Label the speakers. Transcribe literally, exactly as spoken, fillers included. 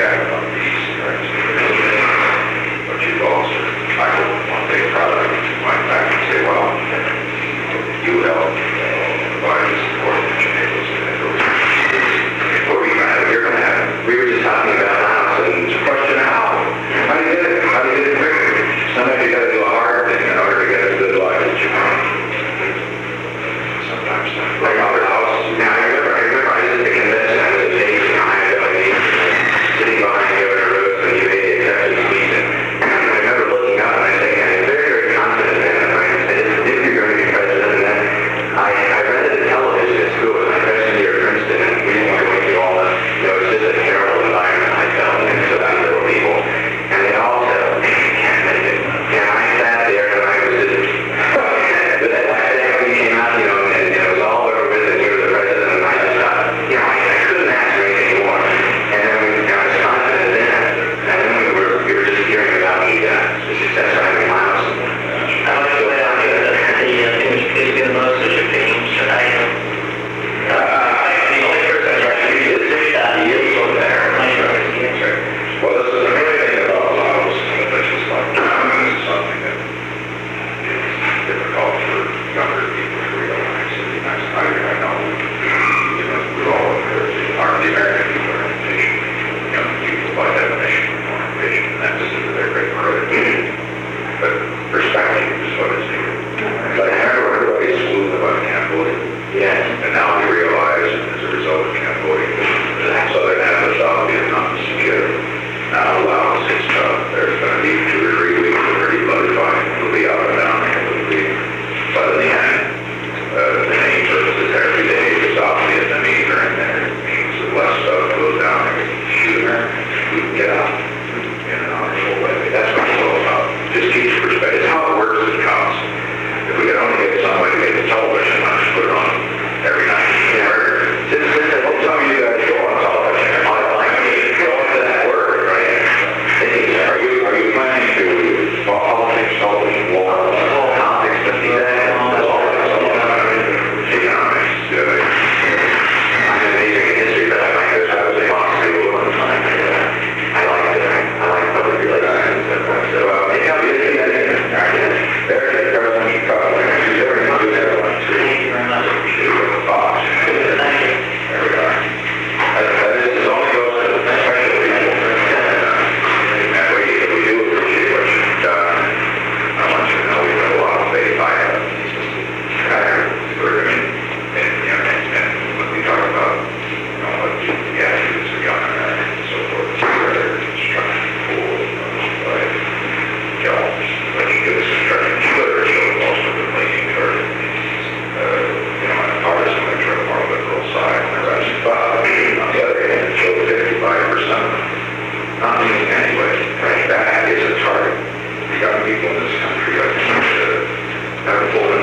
Speaker 1: gap on these, right? But you've also, I hope one day probably went back and say, well, you help provide the support that you're able to handle. What we have, you're going to have, we were just talking about house, and it's a question of how. How do you get it? How do you get it quickly? Sometimes you got to do a hard thing in order to get a good life that you want. Sometimes not. Like other houses. Now, I remember, I remember I was at the convention, I was at James in Ohio, and he was sitting behind Governor Rose when he made the acceptance speech, and I remember looking up and I said, I'm very, very confident man of mine. I said, if you're going to be president, and then I, I rented a television at school with my freshman year at Princeton, and we didn't want to go into all the, you know, it was just a terrible environment I felt, and so these little people, and they all said, can't make it. And I sat there and I was just, but that last day when we came out, you know, and, and it was all over with, and we were the president, and I just thought, you know, I, I couldn't ask for anything more. And then we, you know, I was confident then, and then we were, we were just hearing about the, uh, the success of having Miles.
Speaker 2: I like the way I think that the uh, image is going to most of your themes tonight. Uh, the only person I actually did is that he is over there.
Speaker 1: Well, this is another thing about Miles, that's just like, this is something that is difficult for younger people to realize. I, I, I know, you know, we're all encouraged, are the American people are impatient. Young people, by definition, are more impatient, and that's to their great credit. But perspective is what is needed. But I remember everybody's smooth about Cambodia.
Speaker 2: Yes.
Speaker 1: And now we realize, as a result of Cambodia, that Southern Africa, South Vietnam is secure. Now Laos is tough. There's going to be two or three weeks of pretty bloody fighting. It'll be up and down here. It'll be, but in the end, uh, the main purpose is every day the South Vietnamese are in there. It means that less stuff goes down and we can shoot her. We can get out in an honorable way. That's what it's all about. Just keep your perspective. It's how it works that counts. If we could only get some way to make the television, let's just put it on every night. Yeah. Since, since, what time you guys go on television? I like to go into that word, right? Are you, are you planning to politics, television, war, politics, but see that? That's all that's all about economics. I'm amazing in history, but I like this. I was a law school one time. I like it. I like public relations. So, uh, maybe I'll get into that. There's the president of Chicago. He's very much there. Thank you very much. Fox. There we are. This is only goes to the special people. And we, we do appreciate what you've done. I want you to know we've got a lot of faith. I have. We're in, and, you know, and, and when we talk about, you know, what the attitudes of young Americans and so forth, it's very constructive, cool, right? Jobs, when you give us constructive literature, most of the leaning toward, uh, you know, on a partisan lecture, a more liberal side, and the rest. But on the other hand, it showed fifty-five percent not leaning anyway, right? That is a target. The young people in this country, I think, uh, have a full